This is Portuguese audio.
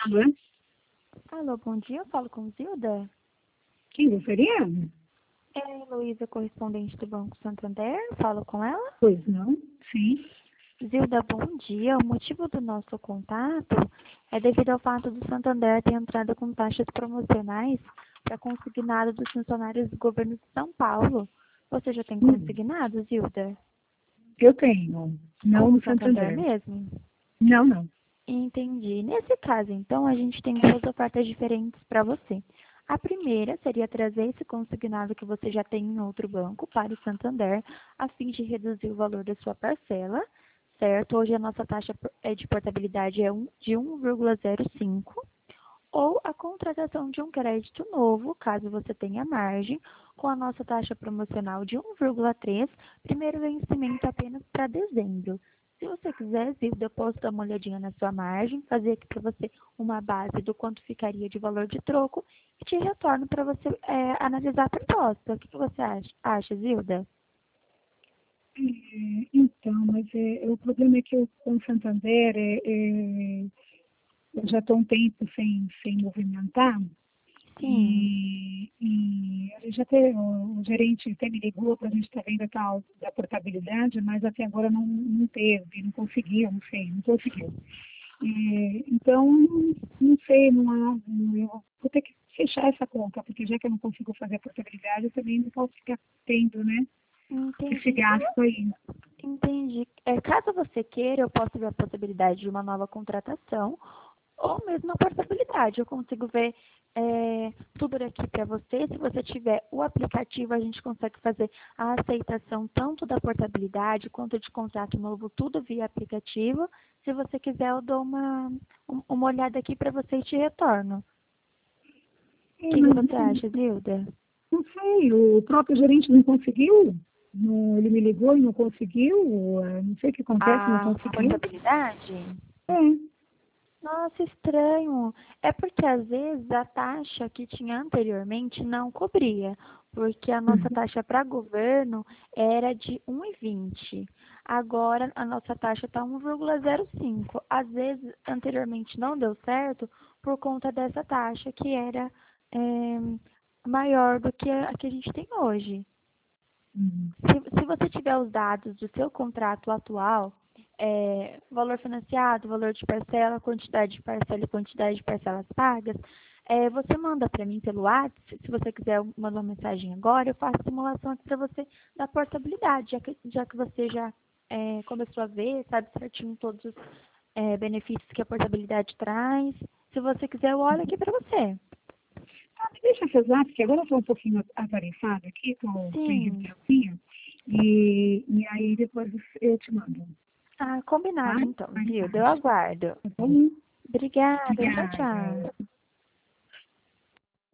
Alô? Alô, bom dia, eu falo com Zilda. Quem gostaria? É a Heloísa, correspondente do Banco Santander, falo com ela. Pois não? Sim. Zilda, bom dia. O motivo do nosso contato é devido ao fato do Santander ter entrado com taxas promocionais para consignado dos funcionários do governo de São Paulo. Você já tem Hum, consignado, Zilda? eu tenho. Com Não o no Santander Santander. mesmo? Não, não. Entendi. Nesse caso, então, a gente tem duas ofertas diferentes para você. A primeira seria trazer esse consignado que você já tem em outro banco para o Santander, a fim de reduzir o valor da sua parcela, certo? Hoje a nossa taxa de portabilidade é de 1,05, ou a contratação de um crédito novo, caso você tenha margem, com a nossa taxa promocional de 1,3, primeiro vencimento apenas para dezembro. Se você quiser, Zilda, eu posso dar uma olhadinha na sua margem, fazer aqui para você uma base do quanto ficaria de valor de troco e te retorno para você analisar a proposta. O que você acha, Zilda? Então, mas o problema é que eu, com o Santander, eu já estou um tempo sem movimentar Sim, e a gente até, o gerente até me ligou para a gente estar vendo a tal da portabilidade, mas até agora não teve, não conseguiu, não sei, não conseguiu. Então, não sei, eu vou ter que fechar essa conta, porque já que eu não consigo fazer a portabilidade, eu também não posso ficar tendo, né, esse entendi. gasto aí. Entendi. Caso você queira, eu posso ver a possibilidade de uma nova contratação ou mesmo a portabilidade. Eu consigo ver tudo aqui para você. Se você tiver o aplicativo, a gente consegue fazer a aceitação tanto da portabilidade quanto de contrato novo, tudo via aplicativo. Se você quiser, eu dou uma olhada aqui para você e te retorno. O que Mas você acha, Zilda? não sei, o próprio gerente não conseguiu, ele me ligou e não conseguiu, não sei o que acontece, não A conseguiu. portabilidade? É, Nossa, estranho. É porque às vezes a taxa que tinha anteriormente não cobria, porque a nossa uhum. taxa para governo era de 1,20. Agora a nossa taxa está 1,05. Às vezes anteriormente não deu certo por conta dessa taxa que era maior do que a que a gente tem hoje. Uhum. Se você tiver os dados do seu contrato atual, valor financiado, valor de parcela, quantidade de parcela e quantidade de parcelas pagas, você manda para mim pelo WhatsApp. Se você quiser mandar uma mensagem agora, eu faço simulação aqui para você da portabilidade, já que você já começou a ver, sabe certinho todos os benefícios que a portabilidade traz. Se você quiser, eu olho aqui para você. Me deixa rezar, porque agora eu estou um pouquinho atarefada aqui, estou sem Sim. respiradinha, e aí depois eu te mando, Ah, tá? combinado então, Mais viu? Eu tarde. aguardo. Tá bom? Obrigada. Tchau, Obrigada. tchau.